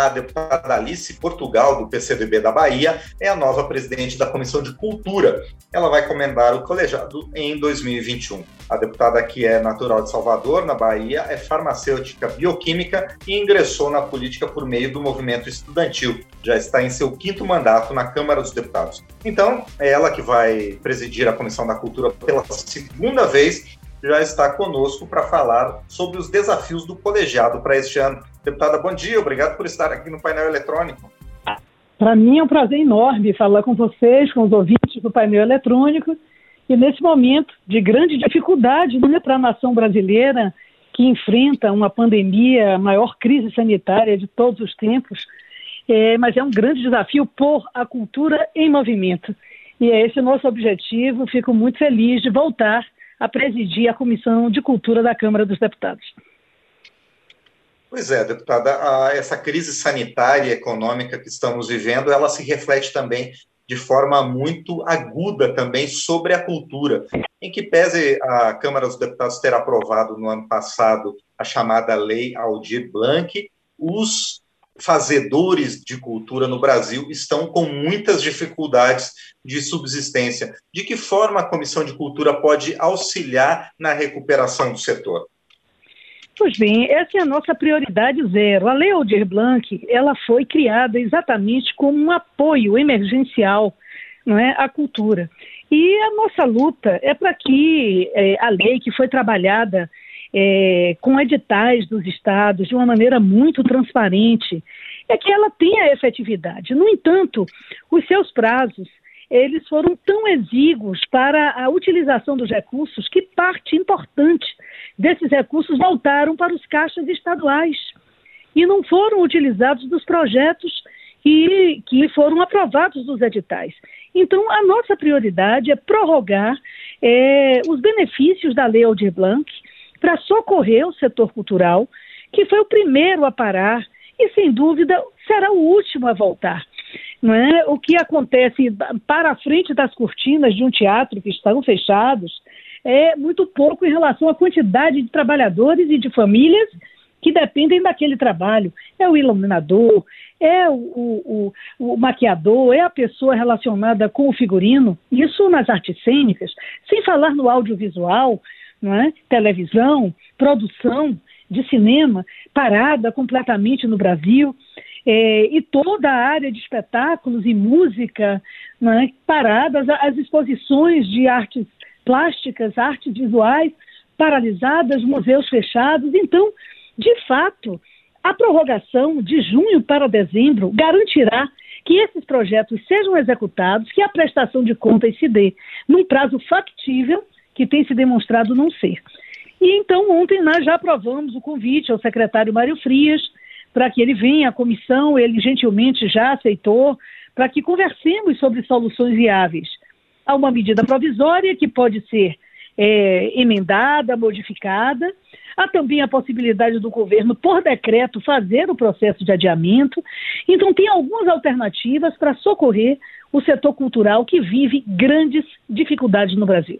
a deputada Alice Portugal, do PCdoB da Bahia, é a nova presidente da Comissão de Cultura. Ela vai comandar o colegiado em 2021. A deputada, que é natural de Salvador, na Bahia, é farmacêutica bioquímica e ingressou na política por meio do movimento estudantil. Já está em seu 5º mandato na Câmara dos Deputados. Então, é ela que vai presidir a Comissão da Cultura pela 2ª vez, já está conosco para falar sobre os desafios do colegiado para este ano. Deputada, bom dia, obrigado por estar aqui no painel eletrônico. Para mim é um prazer enorme falar com vocês, com os ouvintes do painel eletrônico, e nesse momento de grande dificuldade, né, para a nação brasileira, que enfrenta uma pandemia, a maior crise sanitária de todos os tempos, mas é um grande desafio pôr a cultura em movimento. E é esse o nosso objetivo. Fico muito feliz de voltar a presidir a Comissão de Cultura da Câmara dos Deputados. Pois é, deputada, essa crise sanitária e econômica que estamos vivendo, ela se reflete também de forma muito aguda também sobre a cultura, em que pese a Câmara dos Deputados ter aprovado no ano passado a chamada Lei Aldir Blanc, os fazedores de cultura no Brasil estão com muitas dificuldades de subsistência. De que forma a Comissão de Cultura pode auxiliar na recuperação do setor? Pois bem, essa é a nossa prioridade zero. A Lei Aldir Blanc, ela foi criada exatamente como um apoio emergencial, não é, à cultura. E a nossa luta é para que a lei, que foi trabalhada com editais dos estados de uma maneira muito transparente, é que ela tenha efetividade. No entanto, os seus prazos, eles foram tão exíguos para a utilização dos recursos que parte importante desses recursos voltaram para os caixas estaduais e não foram utilizados dos projetos que foram aprovados dos editais. Então, a nossa prioridade é prorrogar os benefícios da Lei Aldir Blanc para socorrer o setor cultural, que foi o primeiro a parar e, sem dúvida, será o último a voltar. Não é? O que acontece para a frente das cortinas de um teatro que estão fechados é muito pouco em relação à quantidade de trabalhadores e de famílias que dependem daquele trabalho. É o iluminador, é o maquiador, é a pessoa relacionada com o figurino, isso nas artes cênicas, sem falar no audiovisual, não é? Televisão, produção de cinema, parada completamente no Brasil. E toda a área de espetáculos e música, né, paradas, as exposições de artes plásticas, artes visuais paralisadas, museus fechados. Então, de fato, a prorrogação de junho para dezembro garantirá que esses projetos sejam executados, que a prestação de contas se dê num prazo factível, que tem se demonstrado não ser. E então, ontem nós já aprovamos o convite ao secretário Mário Frias, para que ele venha à comissão, ele gentilmente já aceitou, para que conversemos sobre soluções viáveis. Há uma medida provisória que pode ser emendada, modificada. Há também a possibilidade do governo, por decreto, fazer o processo de adiamento. Então, tem algumas alternativas para socorrer o setor cultural que vive grandes dificuldades no Brasil.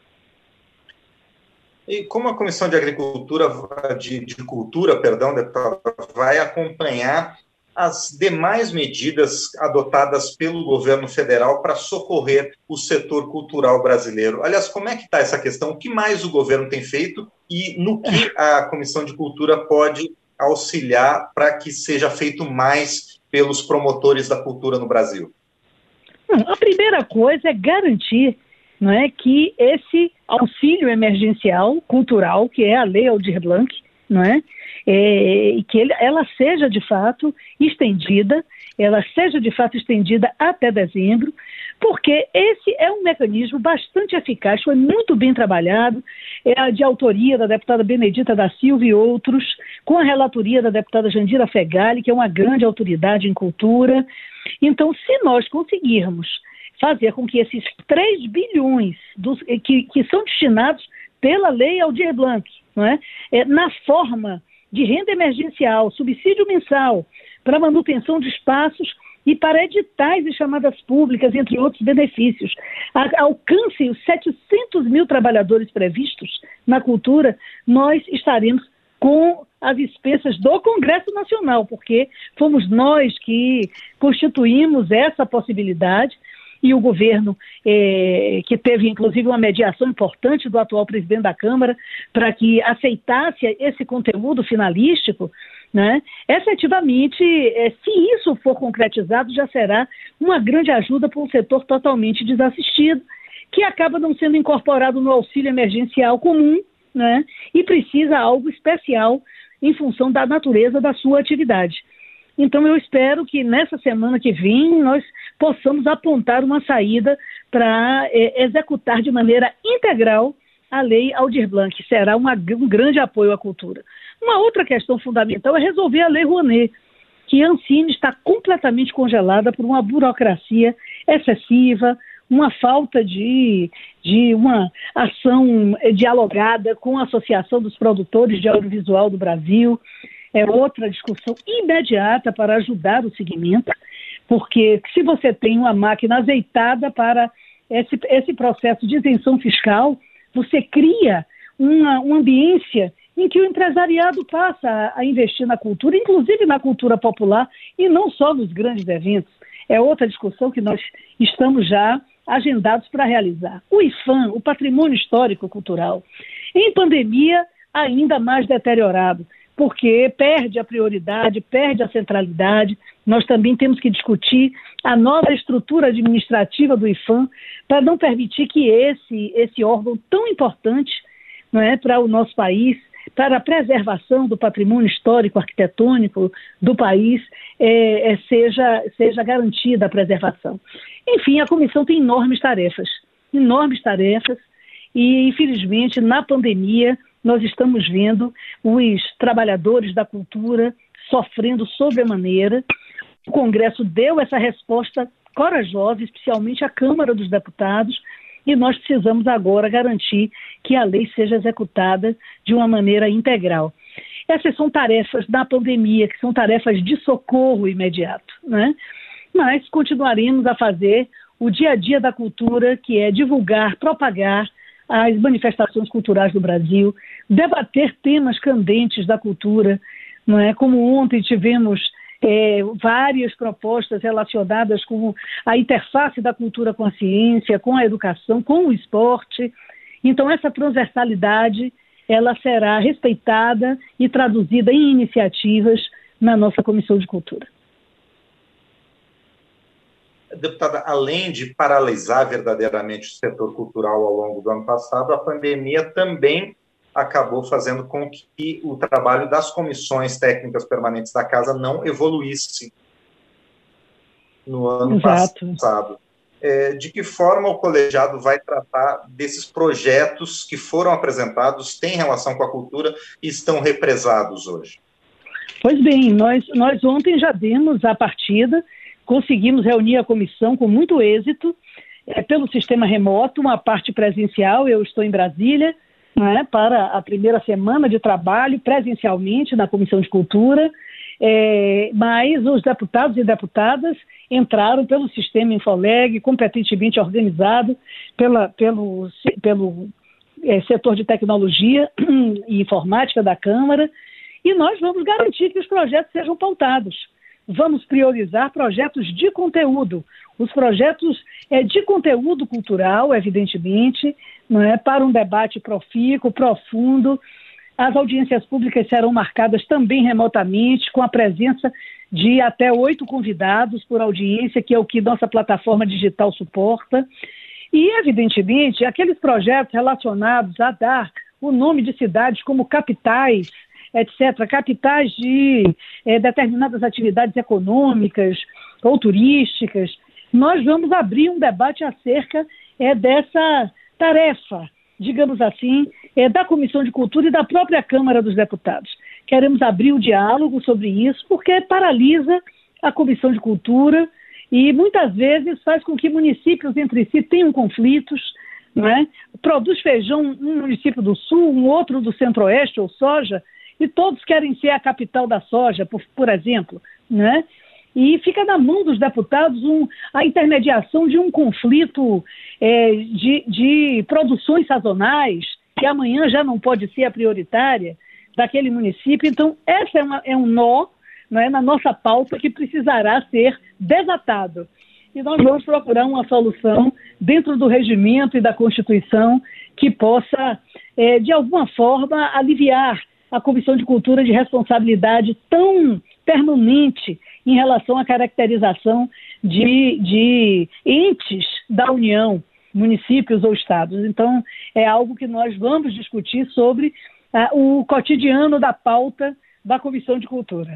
E como a Comissão de Agricultura, deputada, vai acompanhar as demais medidas adotadas pelo governo federal para socorrer o setor cultural brasileiro? Aliás, como é que está essa questão? O que mais o governo tem feito e no que a Comissão de Cultura pode auxiliar para que seja feito mais pelos promotores da cultura no Brasil? A primeira coisa é garantir, não é, que esse auxílio emergencial cultural, que é a Lei Aldir Blanc, não é, e que ela seja de fato estendida, até dezembro, porque esse é um mecanismo bastante eficaz, foi muito bem trabalhado, de autoria da deputada Benedita da Silva e outros, com a relatoria da deputada Jandira Fegali, que é uma grande autoridade em cultura. Então, se nós conseguirmos fazer com que esses 3 bilhões que são destinados pela Lei Aldir Blanc, não é? Na forma de renda emergencial, subsídio mensal para manutenção de espaços e para editais e chamadas públicas, entre outros benefícios, alcancem os 700 mil trabalhadores previstos na cultura, nós estaremos com às expensas do Congresso Nacional, porque fomos nós que constituímos essa possibilidade, e o governo, que teve inclusive uma mediação importante do atual presidente da Câmara para que aceitasse esse conteúdo finalístico, né? Efetivamente, se isso for concretizado, já será uma grande ajuda para um setor totalmente desassistido, que acaba não sendo incorporado no auxílio emergencial comum, né? E precisa algo especial em função da natureza da sua atividade. Então, eu espero que nessa semana que vem nós possamos apontar uma saída para executar de maneira integral a Lei Aldir Blanc, que será um grande apoio à cultura. Uma outra questão fundamental é resolver a Lei Rouanet, que a Ancine está completamente congelada por uma burocracia excessiva, uma falta de uma ação dialogada com a Associação dos Produtores de Audiovisual do Brasil. É outra discussão imediata para ajudar o segmento, porque se você tem uma máquina azeitada para esse processo de isenção fiscal, você cria uma ambiência em que o empresariado passa a investir na cultura, inclusive na cultura popular, e não só nos grandes eventos. É outra discussão que nós estamos já agendados para realizar. O IPHAN, o Patrimônio Histórico Cultural, em pandemia ainda mais deteriorado, porque perde a prioridade, perde a centralidade. Nós também temos que discutir a nova estrutura administrativa do IPHAN para não permitir que esse órgão tão importante, não é, para o nosso país, para a preservação do patrimônio histórico arquitetônico do país, seja garantida a preservação. Enfim, a comissão tem enormes tarefas, e infelizmente na pandemia nós estamos vendo os trabalhadores da cultura sofrendo sobremaneira. O Congresso deu essa resposta corajosa, especialmente a Câmara dos Deputados, e nós precisamos agora garantir que a lei seja executada de uma maneira integral. Essas são tarefas da pandemia, que são tarefas de socorro imediato, né? Mas continuaremos a fazer o dia a dia da cultura, que é divulgar, propagar as manifestações culturais do Brasil, debater temas candentes da cultura, não é? Como ontem tivemos várias propostas relacionadas com a interface da cultura com a ciência, com a educação, com o esporte. Então, essa transversalidade ela será respeitada e traduzida em iniciativas na nossa Comissão de Cultura. Deputada, além de paralisar verdadeiramente o setor cultural ao longo do ano passado, a pandemia também acabou fazendo com que o trabalho das comissões técnicas permanentes da Casa não evoluísse no ano passado. De que forma o colegiado vai tratar desses projetos que foram apresentados, têm relação com a cultura e estão represados hoje? Pois bem, nós ontem já demos a partida, conseguimos reunir a comissão com muito êxito, pelo sistema remoto, uma parte presencial, eu estou em Brasília, né, para a primeira semana de trabalho presencialmente na Comissão de Cultura, mas os deputados e deputadas entraram pelo sistema Infoleg, competentemente organizado pelo setor de tecnologia e informática da Câmara, e nós vamos garantir que os projetos sejam pautados. Vamos priorizar projetos de conteúdo. Os projetos de conteúdo cultural, evidentemente, não é, para um debate profícuo, profundo. As audiências públicas serão marcadas também remotamente, com a presença de até 8 convidados por audiência, que é o que nossa plataforma digital suporta. E, evidentemente, aqueles projetos relacionados a dar o nome de cidades como capitais, etc., capitais de determinadas atividades econômicas ou turísticas, nós vamos abrir um debate acerca dessa tarefa, digamos assim, da Comissão de Cultura e da própria Câmara dos Deputados. Queremos abrir o diálogo sobre isso, porque paralisa a Comissão de Cultura e muitas vezes faz com que municípios entre si tenham conflitos, não é? Produz feijão um município do Sul, um outro do Centro-Oeste, ou soja, e todos querem ser a capital da soja, por exemplo, né? E fica na mão dos deputados a intermediação de um conflito de produções sazonais, que amanhã já não pode ser a prioritária, daquele município. Então, essa é um nó, né, na nossa pauta que precisará ser desatado. E nós vamos procurar uma solução dentro do regimento e da Constituição que possa, de alguma forma, aliviar a Comissão de Cultura de responsabilidade tão permanente em relação à caracterização de entes da União, municípios ou estados. Então, é algo que nós vamos discutir sobre o cotidiano da pauta da Comissão de Cultura.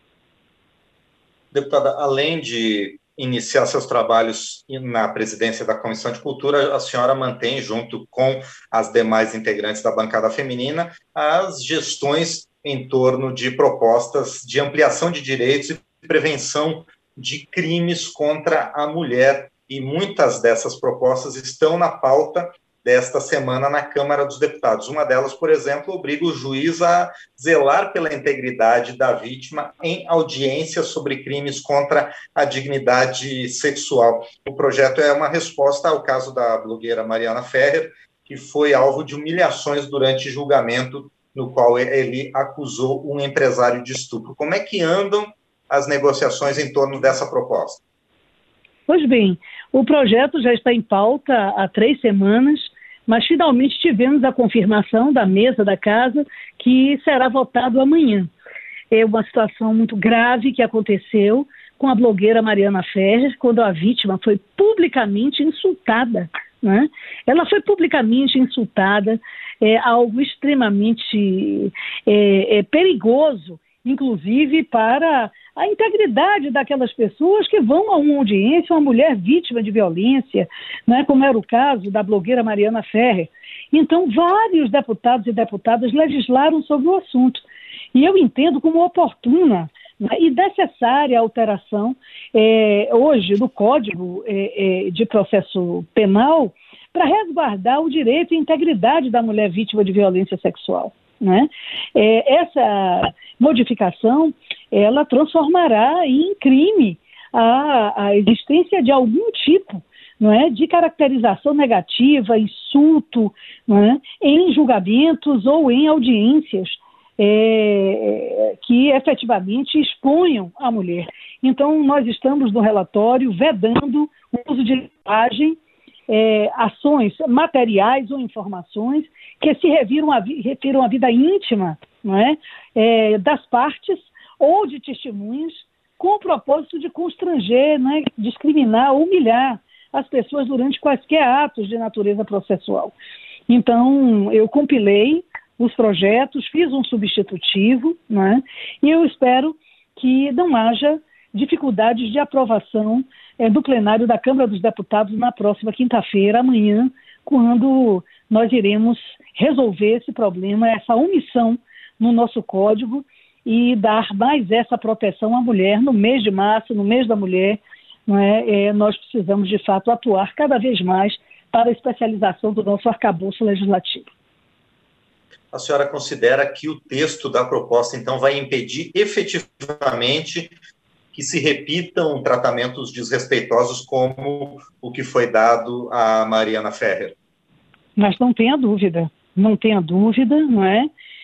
Deputada, além de iniciar seus trabalhos na presidência da Comissão de Cultura, a senhora mantém, junto com as demais integrantes da bancada feminina, as gestões em torno de propostas de ampliação de direitos e prevenção de crimes contra a mulher. E muitas dessas propostas estão na pauta desta semana na Câmara dos Deputados. Uma delas, por exemplo, obriga o juiz a zelar pela integridade da vítima em audiência sobre crimes contra a dignidade sexual. O projeto é uma resposta ao caso da blogueira Mariana Ferrer, que foi alvo de humilhações durante julgamento, no qual ele acusou um empresário de estupro. Como é que andam as negociações em torno dessa proposta? Pois bem, o projeto já está em pauta há 3 semanas, mas finalmente tivemos a confirmação da mesa da casa que será votado amanhã. É uma situação muito grave que aconteceu com a blogueira Mariana Ferrer, quando a vítima foi publicamente insultada, né? Ela foi publicamente insultada, algo extremamente perigoso, inclusive para a integridade daquelas pessoas que vão a uma audiência, uma mulher vítima de violência, né, como era o caso da blogueira Mariana Ferrer. Então, vários deputados e deputadas legislaram sobre o assunto. E eu entendo como oportuna, né, e necessária a alteração hoje do Código de Processo Penal para resguardar o direito e a integridade da mulher vítima de violência sexual, né? Essa modificação, ela transformará em crime a existência de algum tipo, não é, de caracterização negativa, insulto, não é, em julgamentos ou em audiências que efetivamente exponham a mulher. Então, nós estamos no relatório vedando o uso de linguagem, ações materiais ou informações que se refiram à vida íntima, não é? Das partes ou de testemunhas, com o propósito de constranger, né, discriminar, humilhar as pessoas durante quaisquer atos de natureza processual. Então, eu compilei os projetos, fiz um substitutivo, né, e eu espero que não haja dificuldades de aprovação do plenário da Câmara dos Deputados na próxima quinta-feira, amanhã, quando nós iremos resolver esse problema, essa omissão no nosso código e dar mais essa proteção à mulher no mês de março, no mês da mulher. Não é? Nós precisamos, de fato, atuar cada vez mais para a especialização do nosso arcabouço legislativo. A senhora considera que o texto da proposta, então, vai impedir efetivamente que se repitam tratamentos desrespeitosos como o que foi dado a Mariana Ferrer? Mas não tenha dúvida, não é?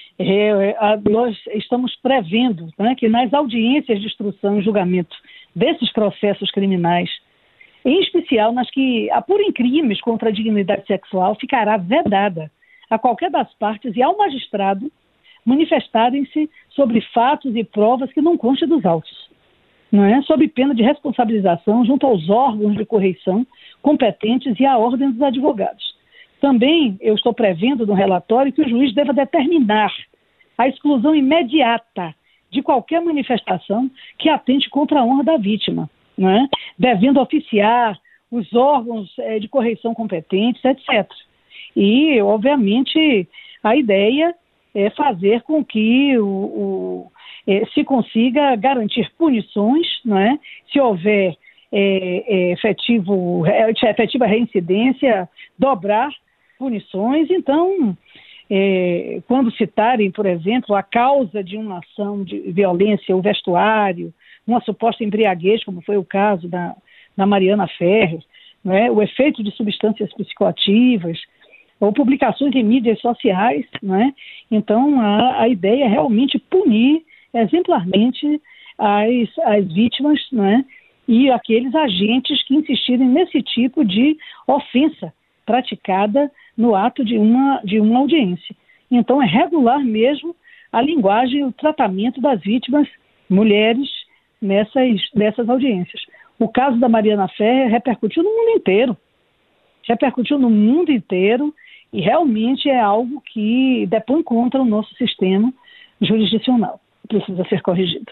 Nós estamos prevendo, né, que nas audiências de instrução e julgamento desses processos criminais, em especial nas que apurem crimes contra a dignidade sexual, ficará vedada a qualquer das partes e ao magistrado manifestarem-se sobre fatos e provas que não constem dos autos, não é? Sob pena de responsabilização junto aos órgãos de correição competentes e à ordem dos advogados. Também eu estou prevendo no relatório que o juiz deva determinar a exclusão imediata de qualquer manifestação que atente contra a honra da vítima, não é? Devendo oficiar os órgãos de correição competentes, etc. E, obviamente, a ideia é fazer com que se consiga garantir punições, não é? Se houver efetiva reincidência, dobrar punições. Então, quando citarem, por exemplo, a causa de uma ação de violência, o vestuário, uma suposta embriaguez, como foi o caso da Mariana Ferrer, não é? O efeito de substâncias psicoativas, ou publicações em mídias sociais, né? Então, a ideia é realmente punir exemplarmente as vítimas, né? E aqueles agentes que insistirem nesse tipo de ofensa praticada no ato de uma audiência. Então, é regular mesmo a linguagem e o tratamento das vítimas mulheres nessas audiências. O caso da Mariana Ferrer repercutiu no mundo inteiro, e realmente é algo que depõe contra o nosso sistema jurisdicional. Precisa ser corrigido.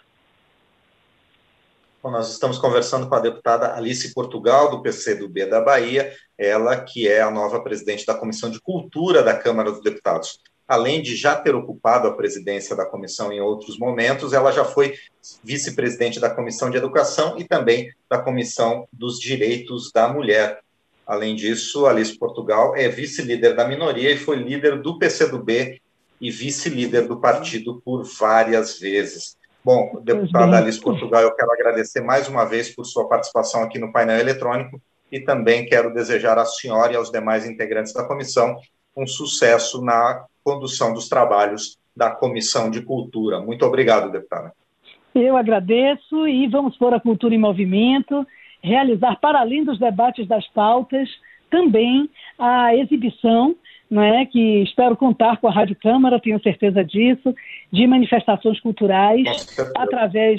Bom, nós estamos conversando com a deputada Alice Portugal, do PCdoB da Bahia, ela que é a nova presidente da Comissão de Cultura da Câmara dos Deputados. Além de já ter ocupado a presidência da comissão em outros momentos, ela já foi vice-presidente da Comissão de Educação e também da Comissão dos Direitos da Mulher. Além disso, Alice Portugal é vice-líder da minoria e foi líder do PCdoB e vice-líder do partido por várias vezes. Bom, deputada Alice Portugal, eu quero agradecer mais uma vez por sua participação aqui no painel eletrônico e também quero desejar à senhora e aos demais integrantes da comissão um sucesso na condução dos trabalhos da Comissão de Cultura. Muito obrigado, deputada. Eu agradeço e vamos pôr a cultura em movimento, realizar, para além dos debates das pautas, também a exibição, né, que espero contar com a Rádio Câmara, tenho certeza disso, de manifestações culturais, através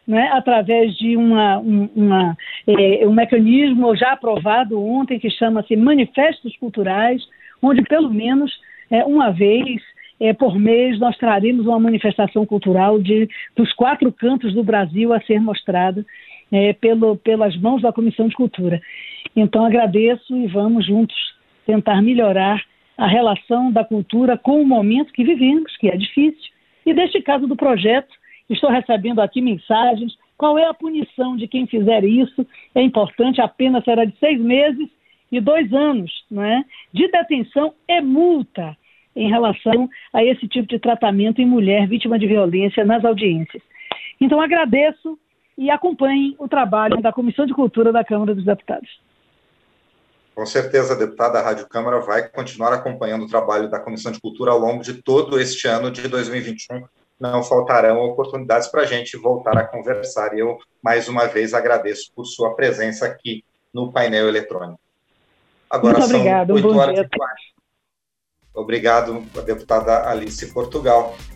de um mecanismo já aprovado ontem, que chama-se Manifestos Culturais, onde pelo menos uma vez por mês nós traremos uma manifestação cultural dos 4 cantos do Brasil a ser mostrada pelas mãos da Comissão de Cultura. Então agradeço e vamos juntos tentar melhorar a relação da cultura com o momento que vivemos, que é difícil. E deste caso do projeto, estou recebendo aqui mensagens, qual é a punição de quem fizer isso? É importante, a pena será de 6 meses e 2 anos, né, de detenção e multa em relação a esse tipo de tratamento em mulher vítima de violência nas audiências. Então agradeço e acompanhem o trabalho da Comissão de Cultura da Câmara dos Deputados. Com certeza, a deputada, a Rádio Câmara vai continuar acompanhando o trabalho da Comissão de Cultura ao longo de todo este ano de 2021. Não faltarão oportunidades para a gente voltar a conversar. E eu, mais uma vez, agradeço por sua presença aqui no painel eletrônico. Agora muito obrigado, são 8 bom horas dia. e 4. Obrigado, deputada Alice Portugal.